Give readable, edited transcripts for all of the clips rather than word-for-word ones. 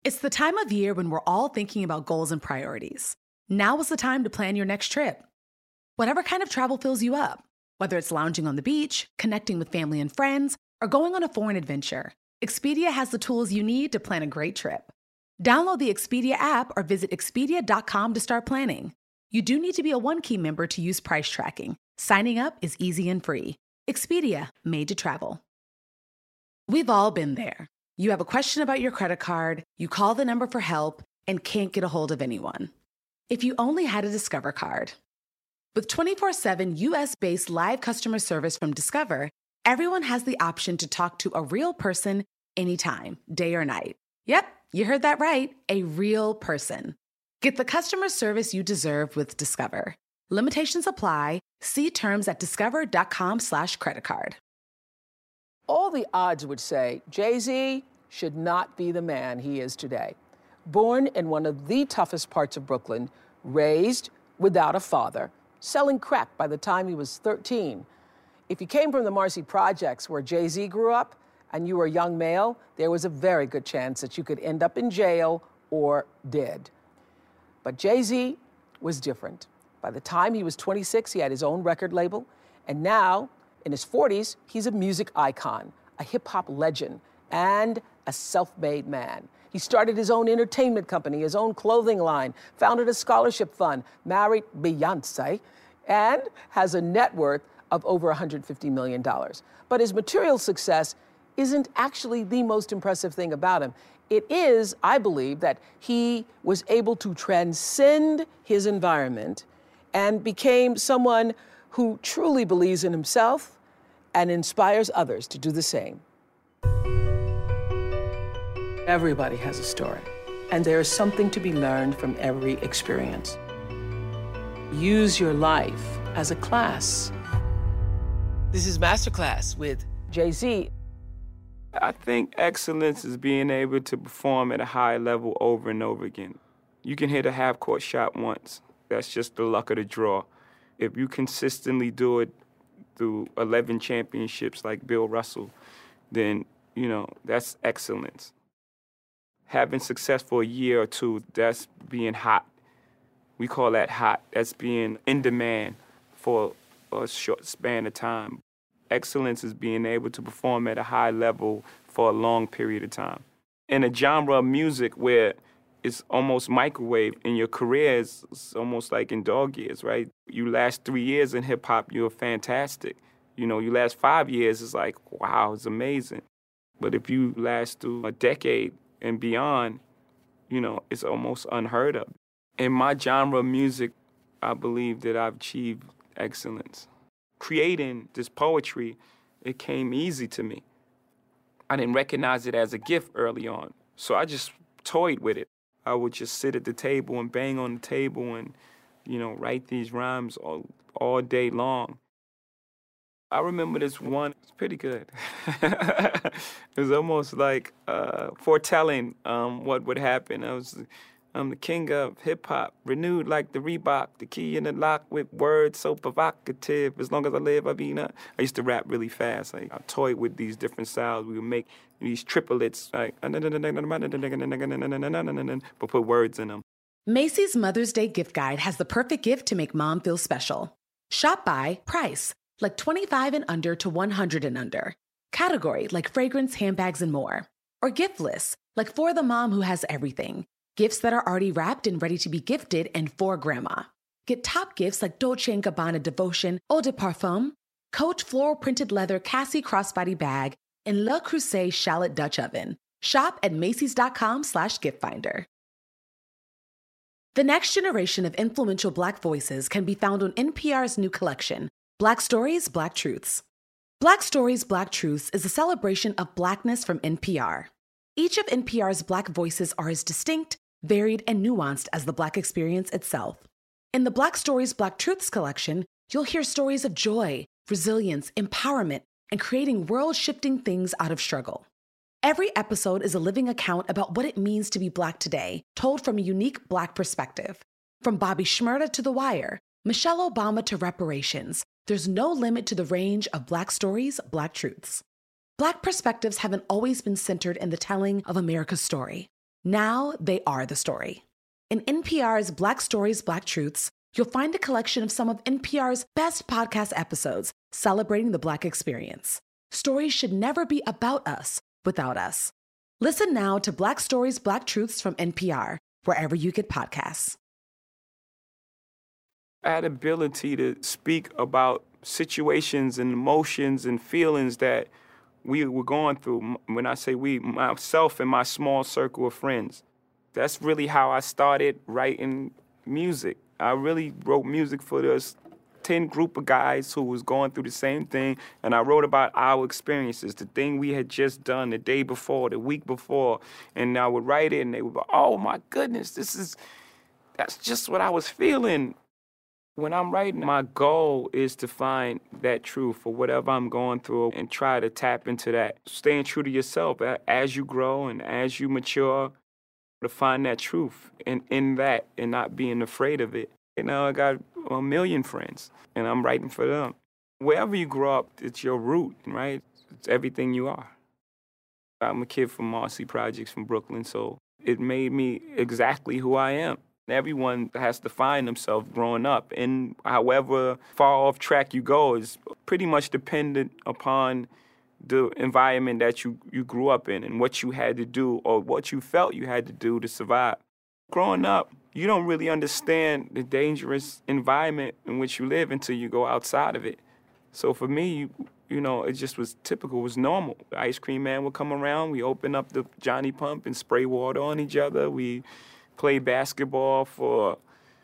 It's the time of year when we're all thinking about goals and priorities. Now is the time to plan your next trip. Whatever kind of travel fills you up, whether it's lounging on the beach, connecting with family and friends, or going on a foreign adventure, Expedia has the tools you need to plan a great trip. Download the Expedia app or visit Expedia.com to start planning. You do need to be a One-Key member to use price tracking. Signing up is easy and free. Expedia, made to travel. We've all been there. You have a question about your credit card, you call the number for help, and can't get a hold of anyone. If you only had a Discover card. With 24/7 US-based live customer service from Discover, everyone has the option to talk to a real person anytime, day or night. Yep, you heard that right, a real person. Get the customer service you deserve with Discover. Limitations apply. See terms at discover.com/creditcard. All the odds would say Jay-Z should not be the man he is today. Born in one of the toughest parts of Brooklyn, raised without a father, selling crack by the time he was 13. If you came from the Marcy Projects where Jay-Z grew up and you were a young male, there was a very good chance that you could end up in jail or dead. But Jay-Z was different. By the time he was 26, he had his own record label, and now, in his 40s, he's a music icon, a hip-hop legend, and a self-made man. He started his own entertainment company, his own clothing line, founded a scholarship fund, married Beyoncé, and has a net worth of over $150 million. But his material success isn't actually the most impressive thing about him. It is, I believe, that he was able to transcend his environment and became someone who truly believes in himself and inspires others to do the same. Everybody has a story, and there is something to be learned from every experience. Use your life as a class. This is Masterclass with Jay-Z. I think excellence is being able to perform at a high level over and over again. You can hit a half-court shot once. That's just the luck of the draw. If you consistently do it through 11 championships like Bill Russell, then, that's excellence. Having success for a year or two, that's being hot. We call that hot. That's being in demand for a short span of time. Excellence is being able to perform at a high level for a long period of time. In a genre of music where it's almost microwave, and your career is almost like in dog years, right? You last 3 years in hip-hop, you're fantastic. You last 5 years, it's like, wow, it's amazing. But if you last through a decade and beyond, it's almost unheard of. In my genre of music, I believe that I've achieved excellence. Creating this poetry, it came easy to me. I didn't recognize it as a gift early on, so I just toyed with it. I would just sit at the table and bang on the table and, write these rhymes all day long. I remember this one, it's pretty good. It was almost like foretelling what would happen. I'm the king of hip-hop, renewed like the Reebok, the key in the lock with words so provocative. As long as I live, I used to rap really fast. I toyed with these different styles. We would make these triplets, like, but put words in them. Macy's Mother's Day gift guide has the perfect gift to make mom feel special. Shop by price, like 25 and under to 100 and under. Category, like fragrance, handbags, and more. Or gift lists, like for the mom who has everything. Gifts that are already wrapped and ready to be gifted and for grandma. Get top gifts like Dolce & Gabbana Devotion Eau de Parfum, Coach floral printed leather Cassie crossbody bag, and Le Creuset shallot Dutch oven. Shop at Macys.com/giftfinder. The next generation of influential Black voices can be found on NPR's new collection, Black Stories, Black Truths. Black Stories, Black Truths is a celebration of Blackness from NPR. Each of NPR's Black voices are as distinct, varied, and nuanced as the Black experience itself. In the Black Stories, Black Truths collection, you'll hear stories of joy, resilience, empowerment, and creating world-shifting things out of struggle. Every episode is a living account about what it means to be Black today, told from a unique Black perspective. From Bobby Shmurda to The Wire, Michelle Obama to reparations, there's no limit to the range of Black stories, Black truths. Black perspectives haven't always been centered in the telling of America's story. Now they are the story. In NPR's Black Stories, Black Truths, you'll find a collection of some of NPR's best podcast episodes celebrating the Black experience. Stories should never be about us without us. Listen now to Black Stories, Black Truths from NPR, wherever you get podcasts. I had ability to speak about situations and emotions and feelings that we were going through. When I say we, myself and my small circle of friends. That's really how I started writing music. I really wrote music for this 10 group of guys who was going through the same thing, and I wrote about our experiences, the thing we had just done the day before, the week before, and I would write it, and they would go, oh my goodness, that's just what I was feeling. When I'm writing, my goal is to find that truth for whatever I'm going through and try to tap into that. Staying true to yourself as you grow and as you mature, to find that truth in that and not being afraid of it. You know, I got a million friends, and I'm writing for them. Wherever you grow up, it's your root, right? It's everything you are. I'm a kid from Marcy Projects from Brooklyn, so it made me exactly who I am. Everyone has to find themselves growing up, and however far off track you go is pretty much dependent upon the environment that you grew up in and what you had to do or what you felt you had to do to survive. Growing up, you don't really understand the dangerous environment in which you live until you go outside of it. So for me, you know, it just was typical, it was normal. The ice cream man would come around, we open up the Johnny Pump and spray water on each other. We play basketball for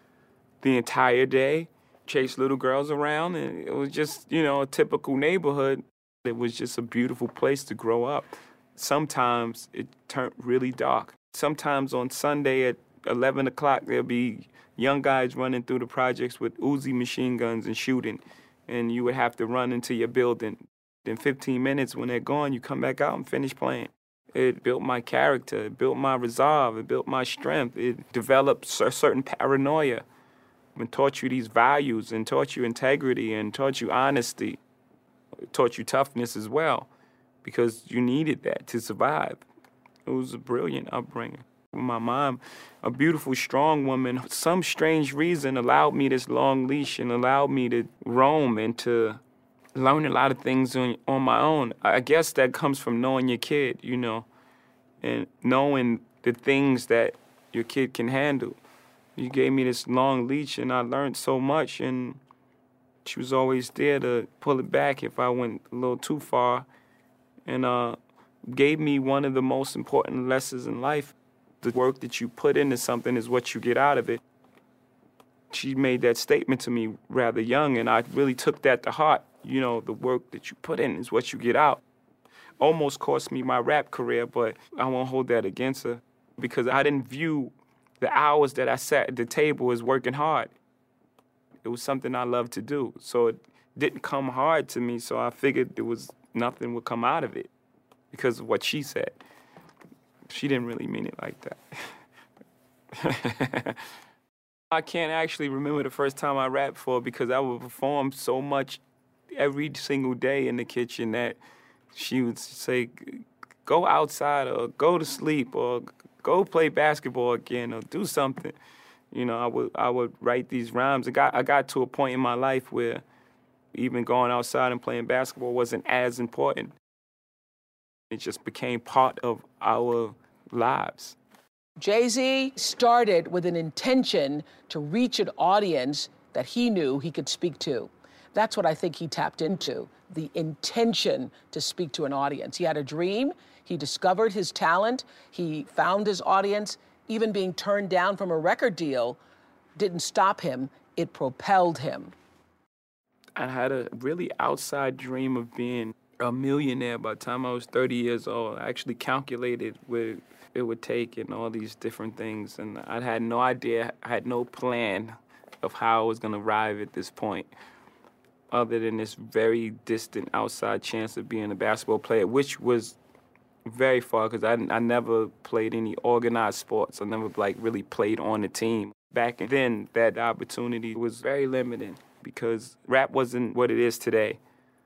the entire day, chase little girls around, and it was just, you know, a typical neighborhood. It was just a beautiful place to grow up. Sometimes it turned really dark. Sometimes on Sunday at 11 o'clock, there'll be young guys running through the projects with Uzi machine guns and shooting, and you would have to run into your building. In 15 minutes, when they're gone, you come back out and finish playing. It built my character, it built my resolve, it built my strength. It developed a certain paranoia and taught you these values and taught you integrity and taught you honesty. It taught you toughness as well because you needed that to survive. It was a brilliant upbringing. My mom, a beautiful, strong woman, for some strange reason allowed me this long leash and allowed me to roam and to learn a lot of things on my own. I guess that comes from knowing your kid, you know, and knowing the things that your kid can handle. You gave me this long leash and I learned so much, and she was always there to pull it back if I went a little too far, and gave me one of the most important lessons in life. The work that you put into something is what you get out of it. She made that statement to me rather young, and I really took that to heart. You know, the work that you put in is what you get out. Almost cost me my rap career, but I won't hold that against her because I didn't view the hours that I sat at the table as working hard. It was something I loved to do, so it didn't come hard to me, so I figured nothing would come out of it because of what she said. She didn't really mean it like that. I can't actually remember the first time I rapped for her because I would perform so much every single day in the kitchen that she would say, go outside or go to sleep or go play basketball again or do something. You know, I would write these rhymes. I got to a point in my life where even going outside and playing basketball wasn't as important. It just became part of our lives. Jay-Z started with an intention to reach an audience that he knew he could speak to. That's what I think he tapped into, the intention to speak to an audience. He had a dream, he discovered his talent, he found his audience. Even being turned down from a record deal didn't stop him, it propelled him. I had a really outside dream of being a millionaire by the time I was 30 years old. I actually calculated what it would take and all these different things, and I had no idea, I had no plan of how I was gonna arrive at this point, other than this very distant outside chance of being a basketball player, which was very far because I never played any organized sports. I never really played on a team. Back then, that opportunity was very limited because rap wasn't what it is today.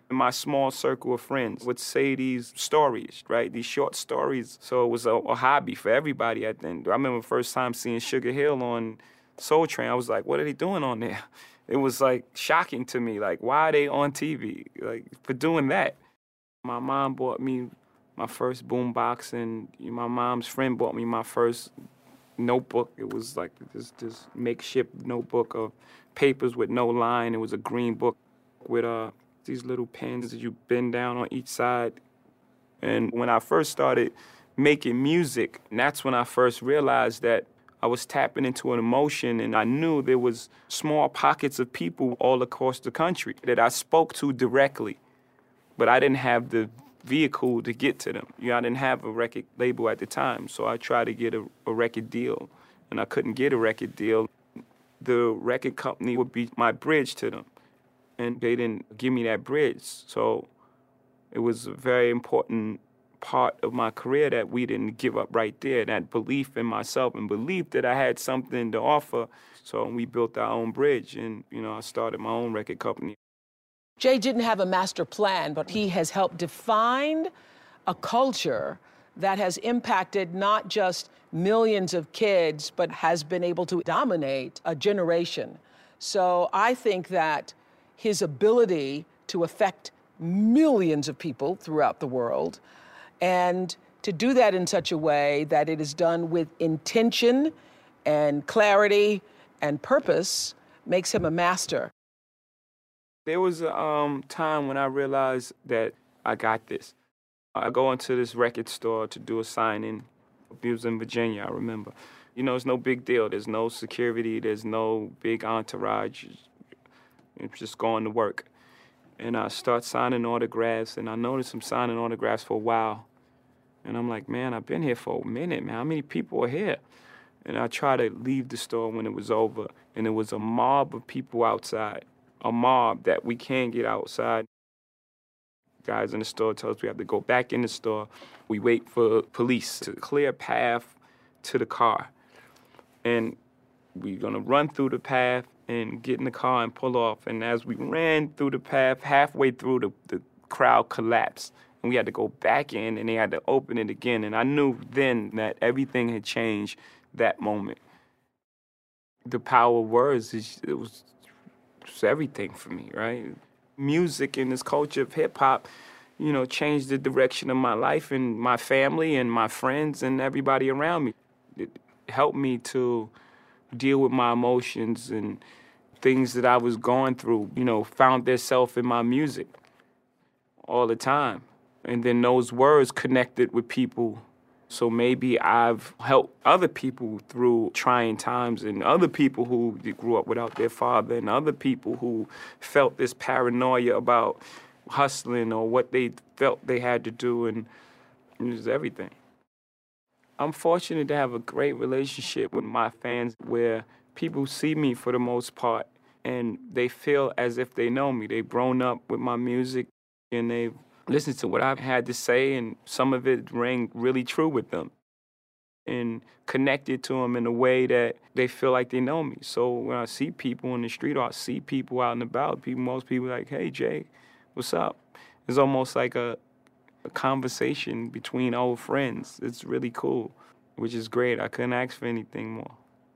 And my small circle of friends would say these stories, right? These short stories. So it was a hobby for everybody, I think. I remember the first time seeing Sugar Hill on Soul Train. I was like, what are they doing on there? It was like shocking to me. Like, why are they on TV? Like, for doing that. My mom bought me my first boombox, and my mom's friend bought me my first notebook. It was like this makeshift notebook of papers with no line. It was a green book with these little pens that you bend down on each side. And when I first started making music, that's when I first realized that I was tapping into an emotion, and I knew there was small pockets of people all across the country that I spoke to directly, but I didn't have the vehicle to get to them. I didn't have a record label at the time, so I tried to get a record deal, and I couldn't get a record deal. The record company would be my bridge to them, and they didn't give me that bridge. So it was a very important part of my career that we didn't give up right there, that belief in myself and belief that I had something to offer. So we built our own bridge, and I started my own record company. Jay didn't have a master plan, but he has helped define a culture that has impacted not just millions of kids, but has been able to dominate a generation. So I think that his ability to affect millions of people throughout the world, and to do that in such a way that it is done with intention and clarity and purpose, makes him a master. There was a time when I realized that I got this. I go into this record store to do a signing. It was in Virginia, I remember. It's no big deal. There's no security. There's no big entourage. It's just going to work. And I start signing autographs, and I noticed I'm signing autographs for a while. And I'm like, man, I've been here for a minute, man. How many people are here? And I try to leave the store when it was over, and there was a mob of people outside. A mob that we can't get outside. Guys in the store tell us we have to go back in the store. We wait for police to clear a path to the car. And we're gonna run through the path and get in the car and pull off. And as we ran through the path, halfway through, the crowd collapsed. And we had to go back in, and they had to open it again. And I knew then that everything had changed that moment. The power of words, it was everything for me, right? Music and this culture of hip-hop, changed the direction of my life and my family and my friends and everybody around me. It helped me to deal with my emotions and things that I was going through, found their self in my music all the time. And then those words connected with people. So maybe I've helped other people through trying times, and other people who grew up without their father, and other people who felt this paranoia about hustling or what they felt they had to do, and it was everything. I'm fortunate to have a great relationship with my fans where people see me for the most part, and they feel as if they know me. They've grown up with my music, and they've listen to what I've had to say, and some of it rang really true with them and connected to them in a way that they feel like they know me. So when I see people in the street or I see people out and about, most people are like, hey, Jay, what's up? It's almost like a conversation between old friends. It's really cool, which is great. I couldn't ask for anything more.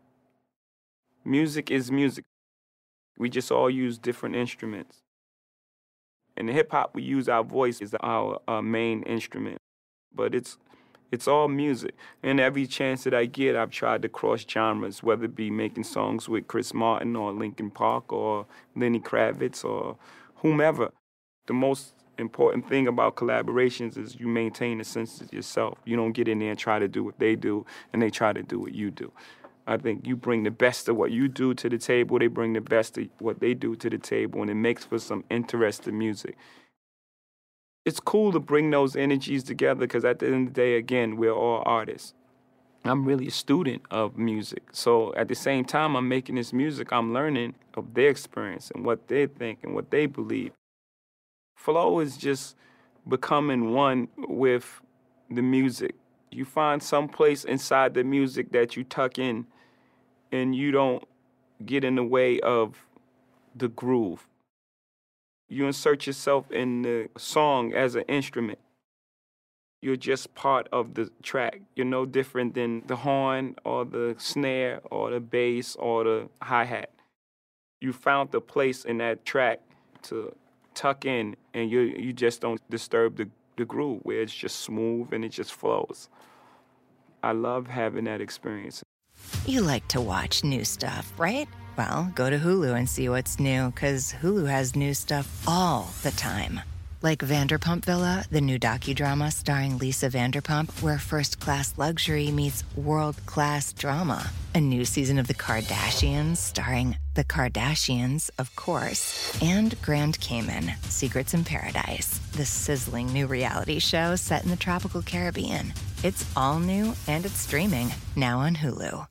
Music is music. We just all use different instruments. In hip-hop, we use our voice as our main instrument, but it's all music. And every chance that I get, I've tried to cross genres, whether it be making songs with Chris Martin or Linkin Park or Lenny Kravitz or whomever. The most important thing about collaborations is you maintain a sense of yourself. You don't get in there and try to do what they do, and they try to do what you do. I think you bring the best of what you do to the table, they bring the best of what they do to the table, and it makes for some interesting music. It's cool to bring those energies together because at the end of the day, again, we're all artists. I'm really a student of music. So at the same time I'm making this music, I'm learning of their experience and what they think and what they believe. Flow is just becoming one with the music. You find some place inside the music that you tuck in and you don't get in the way of the groove. You insert yourself in the song as an instrument. You're just part of the track. You're no different than the horn or the snare or the bass or the hi-hat. You found the place in that track to tuck in, and you just don't disturb the groove where it's just smooth and it just flows. I love having that experience. You like to watch new stuff, right? Well, go to Hulu and see what's new, because Hulu has new stuff all the time. Like Vanderpump Villa, the new docudrama starring Lisa Vanderpump, where first-class luxury meets world-class drama. A new season of The Kardashians starring The Kardashians, of course. And Grand Cayman, Secrets in Paradise, the sizzling new reality show set in the tropical Caribbean. It's all new, and it's streaming now on Hulu.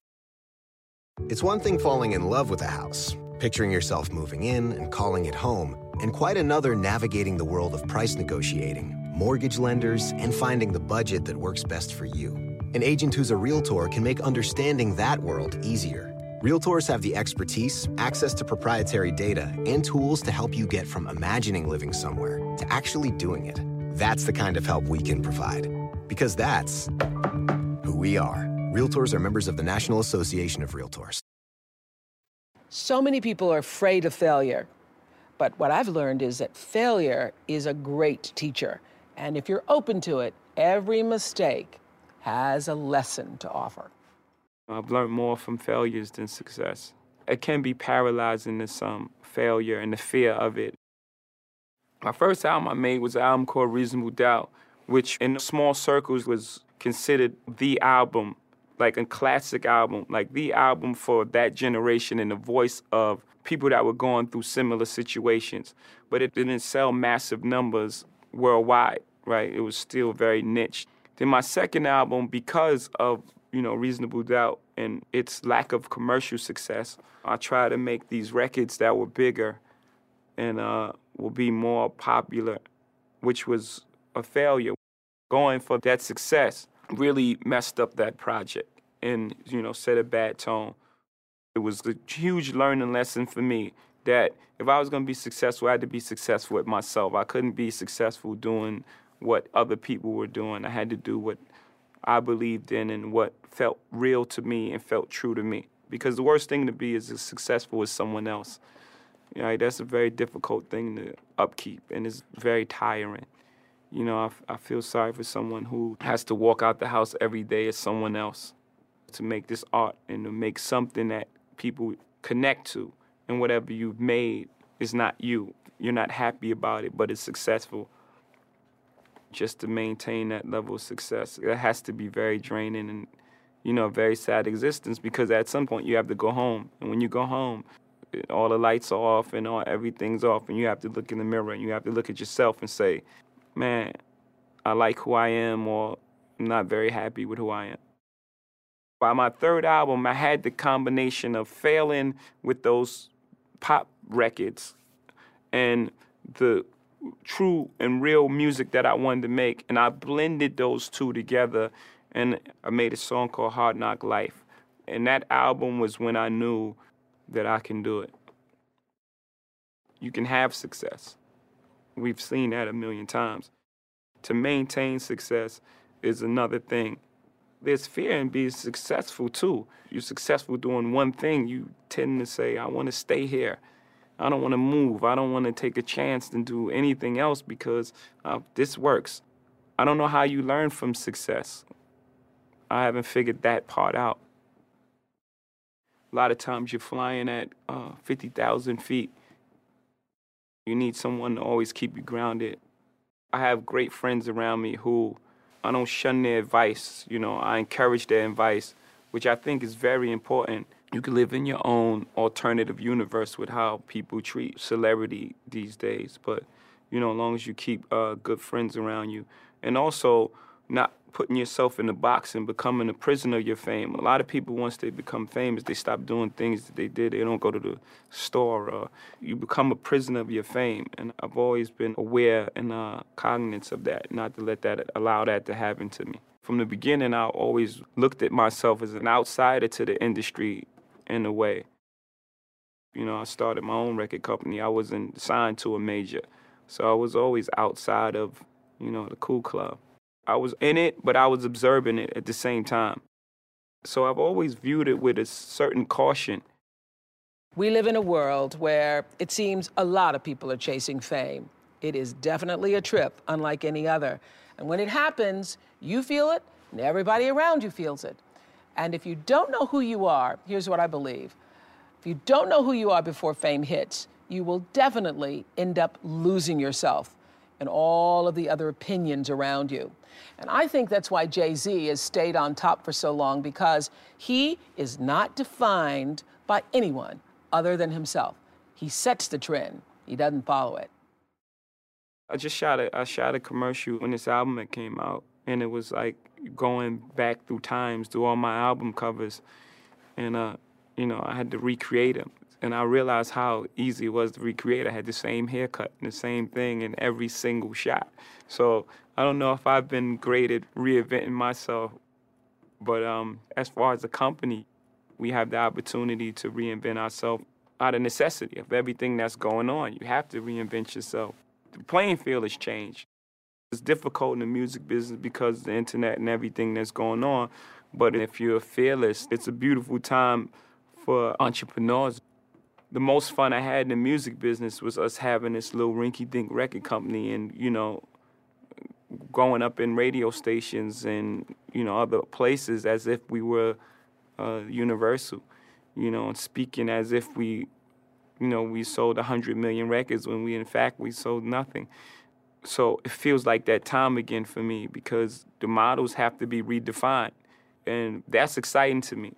It's one thing falling in love with a house, picturing yourself moving in and calling it home, and quite another navigating the world of price negotiating, mortgage lenders, and finding the budget that works best for you. An agent who's a Realtor can make understanding that world easier. Realtors have the expertise, access to proprietary data, and tools to help you get from imagining living somewhere to actually doing it. That's the kind of help we can provide. Because that's who we are. Realtors are members of the National Association of Realtors. So many people are afraid of failure. But what I've learned is that failure is a great teacher. And if you're open to it, every mistake has a lesson to offer. I've learned more from failures than success. It can be paralyzing to some, failure and the fear of it. My first album I made was an album called Reasonable Doubt, which in small circles was considered the album, like a classic album, like the album for that generation and the voice of people that were going through similar situations. But it didn't sell massive numbers worldwide, right? It was still very niche. Then my second album, because of, Reasonable Doubt and its lack of commercial success, I tried to make these records that were bigger and will be more popular, which was a failure. Going for that success really messed up that project and, set a bad tone. It was a huge learning lesson for me that if I was going to be successful, I had to be successful with myself. I couldn't be successful doing what other people were doing. I had to do what I believed in and what felt real to me and felt true to me. Because the worst thing to be is as successful as someone else. That's a very difficult thing to upkeep, and it's very tiring. I feel sorry for someone who has to walk out the house every day as someone else to make this art and to make something that people connect to, and whatever you've made is not you. You're not happy about it, but it's successful. Just to maintain that level of success, it has to be very draining and, a very sad existence, because at some point you have to go home. And when you go home, all the lights are off and everything's off, and you have to look in the mirror and you have to look at yourself and say, man, I like who I am, or I'm not very happy with who I am. By my third album, I had the combination of failing with those pop records and the true and real music that I wanted to make, and I blended those two together, and I made a song called Hard Knock Life. And that album was when I knew that I can do it. You can have success. We've seen that a million times. To maintain success is another thing. There's fear in being successful, too. You're successful doing one thing, you tend to say, I want to stay here. I don't want to move. I don't want to take a chance and do anything else because this works. I don't know how you learn from success. I haven't figured that part out. A lot of times you're flying at 50,000 feet. You need someone to always keep you grounded. I have great friends around me who I don't shun their advice. I encourage their advice, which I think is very important. You can live in your own alternative universe with how people treat celebrity these days. But, as long as you keep good friends around you. And also not putting yourself in a box and becoming a prisoner of your fame. A lot of people, once they become famous, they stop doing things that they did. They don't go to the store. You become a prisoner of your fame. And I've always been aware and cognizant of that, not to allow that to happen to me. From the beginning, I always looked at myself as an outsider to the industry in a way. You know, I started my own record company. I wasn't signed to a major. So I was always outside of, you know, the cool club. I was in it, but I was observing it at the same time. So I've always viewed it with a certain caution. We live in a world where it seems a lot of people are chasing fame. It is definitely a trip, unlike any other. And when it happens, you feel it, and everybody around you feels it. And if you don't know who you are, here's what I believe. If you don't know who you are before fame hits, you will definitely end up losing yourself and all of the other opinions around you. And I think that's why Jay-Z has stayed on top for so long, because he is not defined by anyone other than himself. He sets the trend. He doesn't follow it. I shot a commercial when this album had came out, and it was like going back through times, through all my album covers, and you know, I had to recreate them. And I realized how easy it was to recreate. I had the same haircut and the same thing in every single shot. So I don't know if I've been great at reinventing myself, but as far as the company, we have the opportunity to reinvent ourselves out of necessity of everything that's going on. You have to reinvent yourself. The playing field has changed. It's difficult in the music business because of the internet and everything that's going on, but if you're fearless, it's a beautiful time for entrepreneurs. The most fun I had in the music business was us having this little rinky-dink record company and, you know, going up in radio stations and, you know, other places as if we were Universal, you know, and speaking as if we, you know, we sold 100 million records when in fact, we sold nothing. So it feels like that time again for me because the models have to be redefined, and that's exciting to me.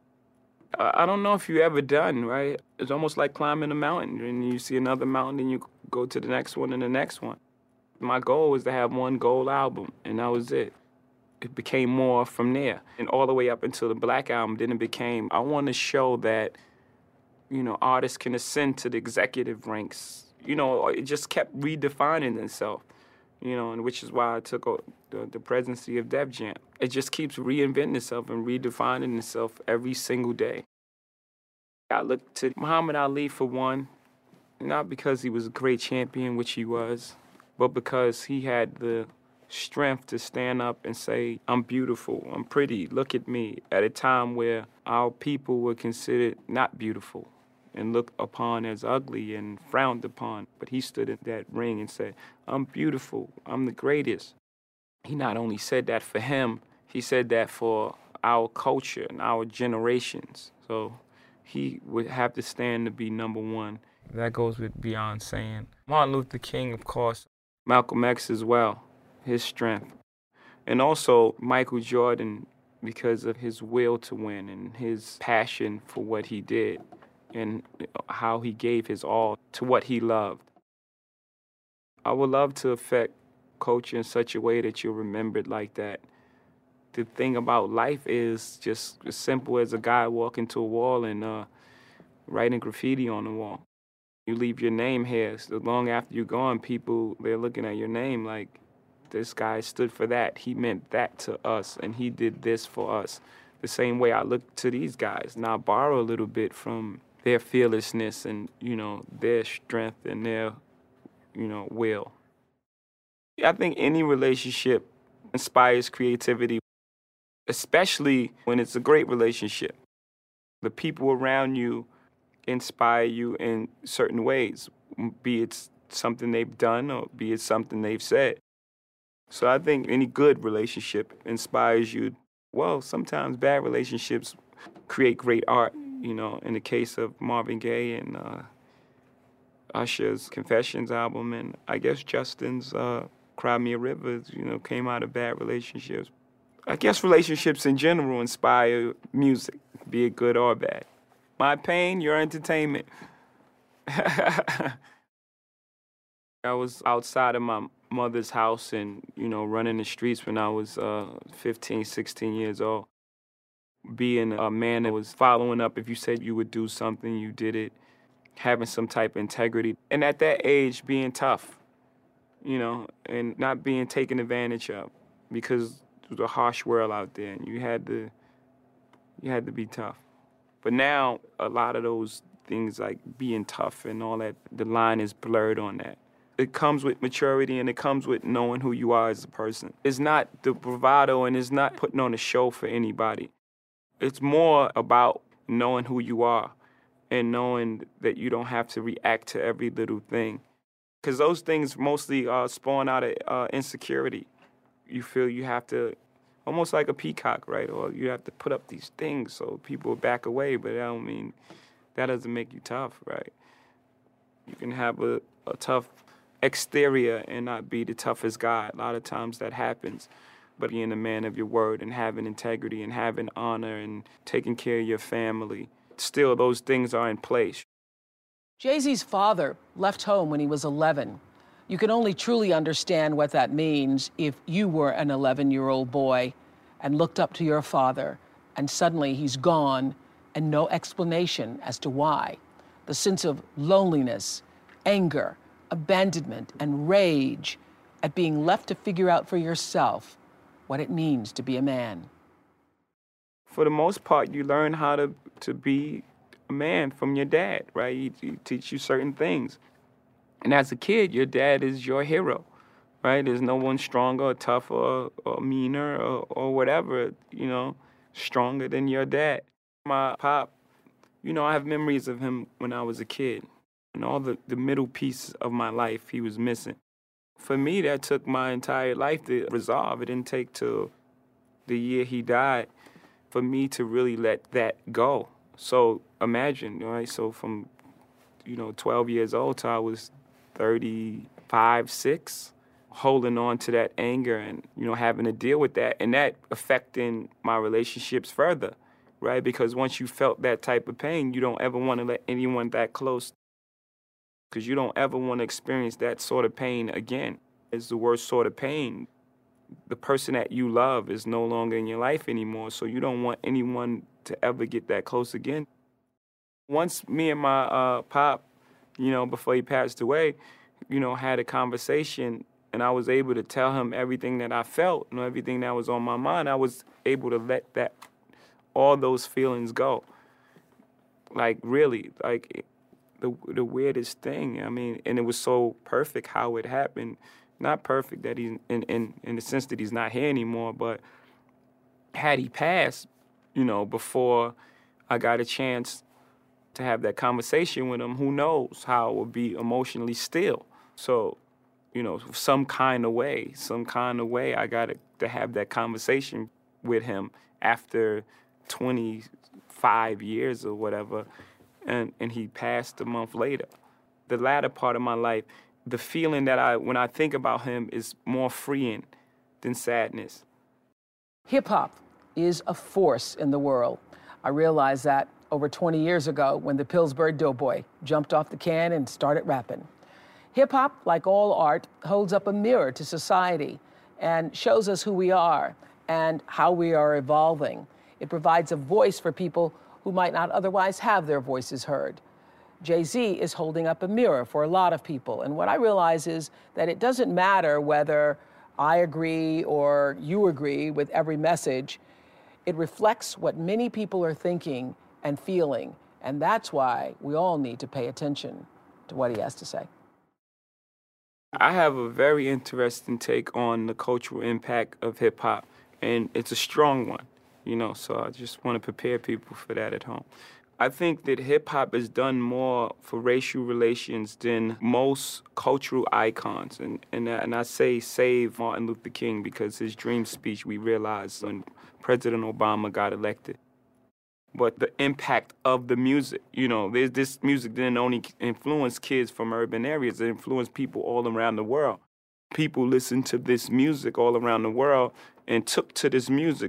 I don't know if you've ever done, right? It's almost like climbing a mountain, and you see another mountain, and you go to the next one and the next one. My goal was to have one gold album, and that was it. It became more from there, and all the way up until the Black Album. Then it became, I want to show that, you know, artists can ascend to the executive ranks. You know, it just kept redefining itself, you know, and which is why I took the presidency of Def Jam. It just keeps reinventing itself and redefining itself every single day. I look to Muhammad Ali for one, not because he was a great champion, which he was, but because he had the strength to stand up and say, I'm beautiful, I'm pretty, look at me, at a time where our people were considered not beautiful and looked upon as ugly and frowned upon. But he stood in that ring and said, I'm beautiful, I'm the greatest. He not only said that for him, he said that for our culture and our generations. So he would have to stand to be number one. That goes with beyond saying. Martin Luther King, of course. Malcolm X as well, his strength. And also Michael Jordan, because of his will to win and his passion for what he did and how he gave his all to what he loved. I would love to affect culture in such a way that you're remembered like that. The thing about life is just as simple as a guy walking to a wall and writing graffiti on the wall. You leave your name here, so long after you're gone, people, they're looking at your name like, this guy stood for that. He meant that to us, and he did this for us. The same way I look to these guys. Now I borrow a little bit from their fearlessness and, you know, their strength and their, you know, will. I think any relationship inspires creativity, especially when it's a great relationship. The people around you inspire you in certain ways, be it something they've done or be it something they've said. So I think any good relationship inspires you. Well, sometimes bad relationships create great art, you know, in the case of Marvin Gaye and Usher's Confessions album, and I guess Justin's Cry Me a River, you know, came out of bad relationships. I guess relationships in general inspire music, be it good or bad. My pain, your entertainment. I was outside of my mother's house and, you know, running the streets when I was 15, 16 years old. Being a man that was following up, if you said you would do something, you did it, having some type of integrity. And at that age, being tough, you know, and not being taken advantage of because it was a harsh world out there and you had to be tough. But now, a lot of those things like being tough and all that. The line is blurred on that. It comes with maturity and it comes with knowing who you are as a person. It's not the bravado and it's not putting on a show for anybody. It's more about knowing who you are and knowing that you don't have to react to every little thing. Because those things mostly spawn out of insecurity. You feel you have to, almost like a peacock, right? Or you have to put up these things so people back away, but that doesn't make you tough, right? You can have a tough exterior and not be the toughest guy. A lot of times that happens. But being a man of your word and having integrity and having honor and taking care of your family, still those things are in place. Jay-Z's father left home when he was 11. You can only truly understand what that means if you were an 11-year-old boy and looked up to your father and suddenly he's gone and no explanation as to why. The sense of loneliness, anger, abandonment, and rage at being left to figure out for yourself what it means to be a man. For the most part, you learn how to be a man from your dad, right? He teach you certain things. And as a kid, your dad is your hero, right? There's no one stronger or tougher or meaner or whatever, stronger than your dad. My pop, I have memories of him when I was a kid. And all the middle piece of my life he was missing. For me, that took my entire life to resolve. It didn't take till the year he died for me to really let that go. So imagine, right? So from, 12 years old till I was 35, 6, holding on to that anger and, having to deal with that and that affecting my relationships further, right? Because once you felt that type of pain, you don't ever want to let anyone that close because you don't ever want to experience that sort of pain again. It's the worst sort of pain. The person that you love is no longer in your life anymore, so you don't want anyone to ever get that close again. Once me and my pop, before he passed away, had a conversation and I was able to tell him everything that I felt, everything that was on my mind, I was able to let all those feelings go. Like, really, like, the weirdest thing. And it was so perfect how it happened. Not perfect that he's in the sense that he's not here anymore, but had he passed, before I got a chance to have that conversation with him, who knows how it would be emotionally still. So, some kind of way, I got to have that conversation with him after 25 years or whatever. And he passed a month later. The latter part of my life, the feeling that when I think about him is more freeing than sadness. Hip-hop is a force in the world. I realized that over 20 years ago when the Pillsbury Doughboy jumped off the can and started rapping. Hip-hop, like all art, holds up a mirror to society and shows us who we are and how we are evolving. It provides a voice for people who might not otherwise have their voices heard. Jay-Z is holding up a mirror for a lot of people. And what I realize is that it doesn't matter whether I agree or you agree with every message. It reflects what many people are thinking and feeling. And that's why we all need to pay attention to what he has to say. I have a very interesting take on the cultural impact of hip-hop, and it's a strong one. So I just want to prepare people for that at home. I think that hip-hop has done more for racial relations than most cultural icons. And I say save Martin Luther King because his dream speech, we realized when President Obama got elected. But the impact of the music, this music didn't only influence kids from urban areas, it influenced people all around the world. People listened to this music all around the world and took to this music.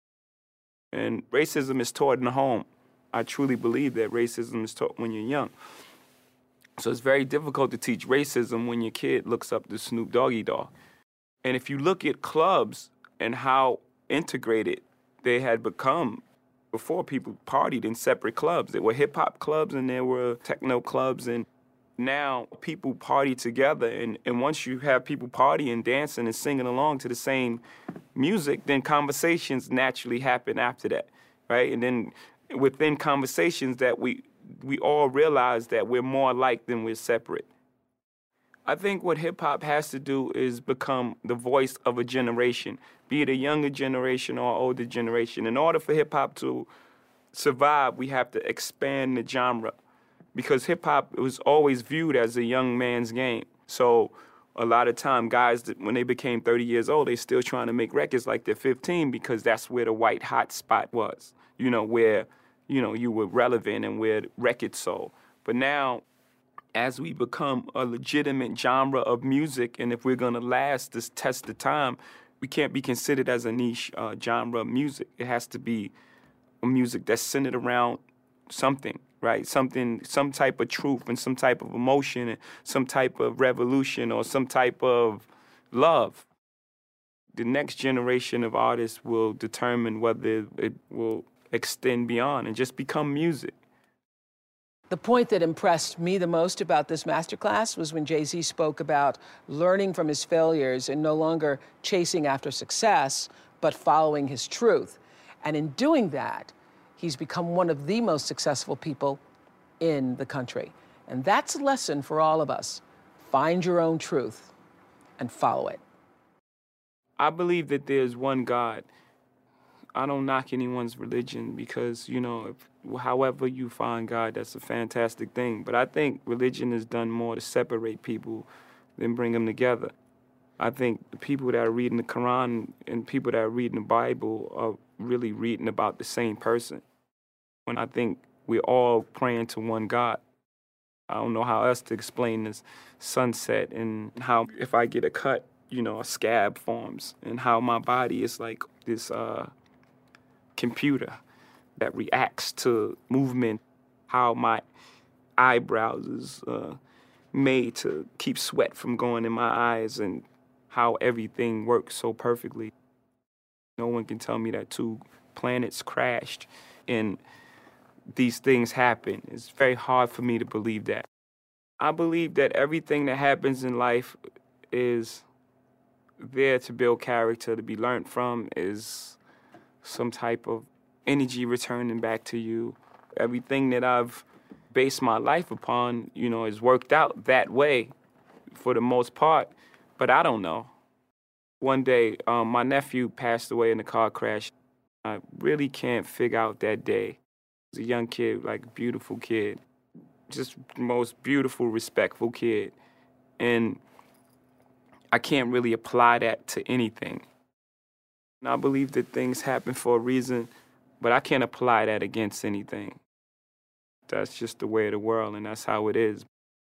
And racism is taught in the home. I truly believe that racism is taught when you're young. So it's very difficult to teach racism when your kid looks up to Snoop Doggy Dogg. And if you look at clubs and how integrated they had become, before people partied in separate clubs. There were hip-hop clubs and there were techno clubs, and now people party together. And once you have people partying, dancing, and singing along to the same music, then conversations naturally happen after that, right? And then within conversations that we all realize that we're more alike than we're separate. I think what hip-hop has to do is become the voice of a generation, be it a younger generation or older generation. In order for hip-hop to survive, we have to expand the genre, because hip-hop was always viewed as a young man's game. So a lot of time, guys, when they became 30 years old, they still trying to make records like they're 15, because that's where the white hot spot was, where, you were relevant and where records sold. But now, as we become a legitimate genre of music, and if we're going to last this test of time, we can't be considered as a niche genre of music. It has to be a music that's centered around something, right? Something, some type of truth and some type of emotion and some type of revolution or some type of love. The next generation of artists will determine whether it will extend beyond and just become music. The point that impressed me the most about this masterclass was when Jay-Z spoke about learning from his failures and no longer chasing after success, but following his truth. And in doing that, he's become one of the most successful people in the country. And that's a lesson for all of us. Find your own truth and follow it. I believe that there's one God. I don't knock anyone's religion because, however you find God, that's a fantastic thing. But I think religion has done more to separate people than bring them together. I think the people that are reading the Quran and people that are reading the Bible are really reading about the same person. And I think we're all praying to one God. I don't know how else to explain this sunset and how if I get a cut, a scab forms, and how my body is like this computer that reacts to movement, how my eyebrows is made to keep sweat from going in my eyes, and how everything works so perfectly. No one can tell me that two planets crashed and these things happen. It's very hard for me to believe that. I believe that everything that happens in life is there to build character, to be learned from, is some type of energy returning back to you. Everything that I've based my life upon, has worked out that way for the most part, but I don't know. One day, my nephew passed away in a car crash. I really can't figure out that day. He was a young kid, like a beautiful kid, just the most beautiful, respectful kid. And I can't really apply that to anything. And I believe that things happen for a reason, but I can't apply that against anything. That's just the way of the world, and that's how it is.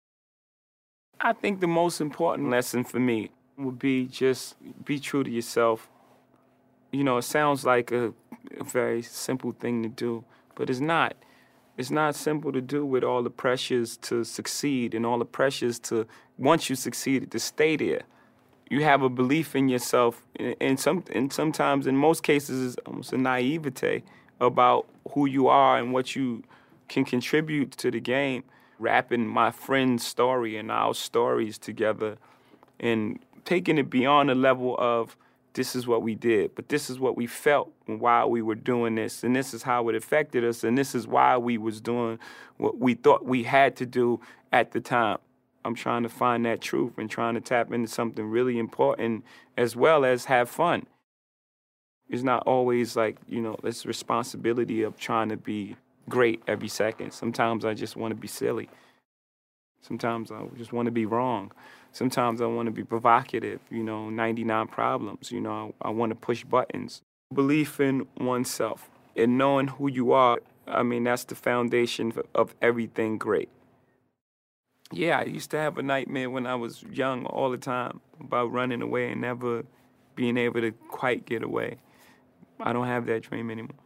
I think the most important lesson for me would be just be true to yourself. It sounds like a very simple thing to do, but it's not. It's not simple to do with all the pressures to succeed and all the pressures to, once you succeeded, to stay there. You have a belief in yourself, and sometimes, in most cases, it's almost a naivete about who you are and what you can contribute to the game. Wrapping my friend's story and our stories together and taking it beyond the level of this is what we did, but this is what we felt while we were doing this, and this is how it affected us, and this is why we was doing what we thought we had to do at the time. I'm trying to find that truth and trying to tap into something really important as well as have fun. It's not always like, this responsibility of trying to be great every second. Sometimes I just want to be silly. Sometimes I just want to be wrong. Sometimes I want to be provocative, 99 problems. I want to push buttons. Belief in oneself and knowing who you are, that's the foundation of everything great. Yeah, I used to have a nightmare when I was young all the time about running away and never being able to quite get away. I don't have that dream anymore.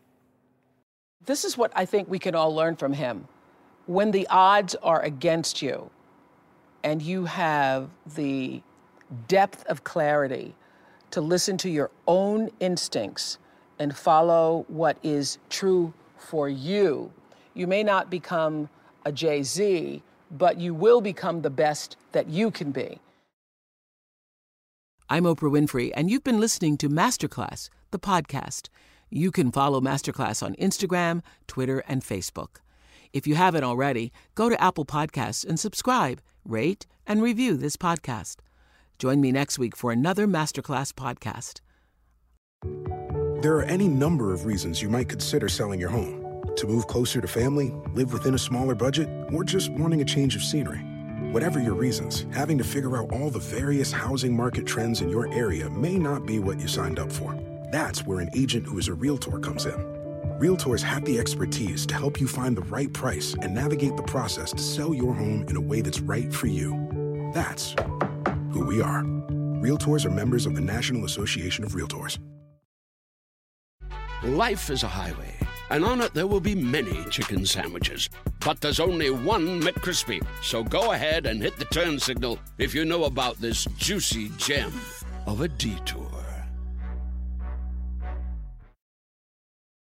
This is what I think we can all learn from him. When the odds are against you and you have the depth of clarity to listen to your own instincts and follow what is true for you, you may not become a Jay-Z, but you will become the best that you can be. I'm Oprah Winfrey, and you've been listening to Masterclass, the podcast. You can follow Masterclass on Instagram, Twitter, and Facebook. If you haven't already, go to Apple Podcasts and subscribe, rate, and review this podcast. Join me next week for another Masterclass podcast. There are any number of reasons you might consider selling your home. To move closer to family, live within a smaller budget, or just wanting a change of scenery. Whatever your reasons, having to figure out all the various housing market trends in your area may not be what you signed up for. That's where an agent who is a Realtor comes in. Realtors have the expertise to help you find the right price and navigate the process to sell your home in a way that's right for you. That's who we are. Realtors are members of the National Association of Realtors. Life is a highway, and on it there will be many chicken sandwiches. But there's only one McCrispy. So go ahead and hit the turn signal if you know about this juicy gem of a detour.